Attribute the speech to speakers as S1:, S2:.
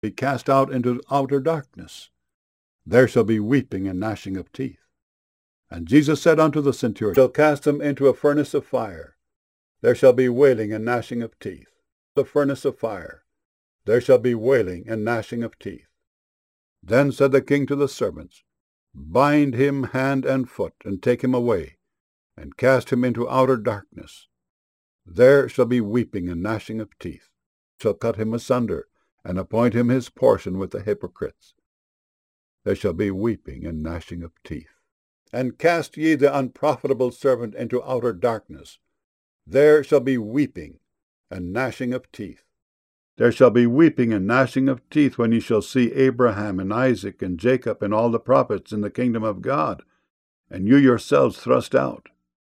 S1: be cast out into outer darkness. There shall be weeping and gnashing of teeth. And Jesus said unto the centurion, shall cast them into a furnace of fire. There shall be wailing and gnashing of teeth. The furnace of fire. There shall be wailing and gnashing of teeth. Then said the king to the servants, bind him hand and foot, and take him away, and cast him into outer darkness. There shall be weeping and gnashing of teeth. Shall cut him asunder, and appoint him his portion with the hypocrites. There shall be weeping and gnashing of teeth. And cast ye the unprofitable servant into outer darkness. There shall be weeping and gnashing of teeth. There shall be weeping and gnashing of teeth when ye shall see Abraham and Isaac and Jacob and all the prophets in the kingdom of God, and you yourselves thrust out.